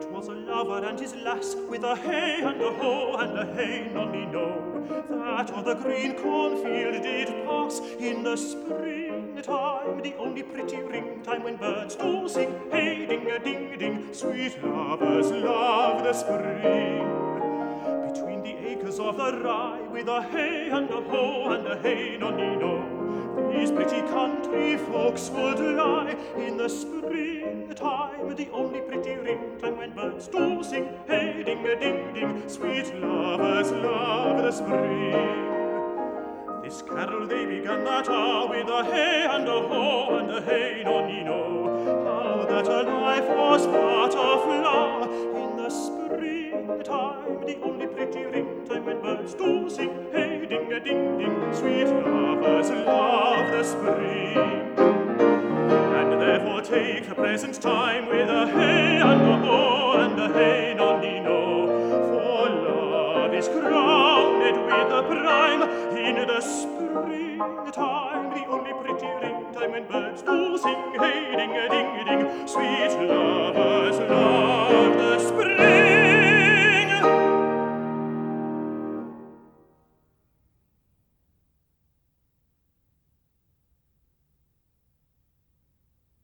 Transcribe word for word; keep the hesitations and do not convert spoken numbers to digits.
'Twas a lover and his lass, with a hey and a ho and a hey nonny no, that o'er the green cornfield did pass in the springtime, the only pretty ring-time when birds do sing hey ding-a-ding-ding. Sweet lovers love the spring. Between the acres of the rye, with a hey and a ho and a hey nonny no, these pretty country folks would lie in the springtime, the only pretty ring-time when birds do sing hey ding-a-ding-ding. Sweet lovers love the spring. This carol they began that hour with a hey and a ho and a hey nonny no, how that a life was but a flower in the springtime, the only pretty ring-time when birds do sing hey ding-a-ding-ding. Sweet lovers love the spring. And therefore take the present time with a hey and a ho and a hey nonny no, for love is crowned with the prime in the springtime, the only pretty ring-time when birds do sing hey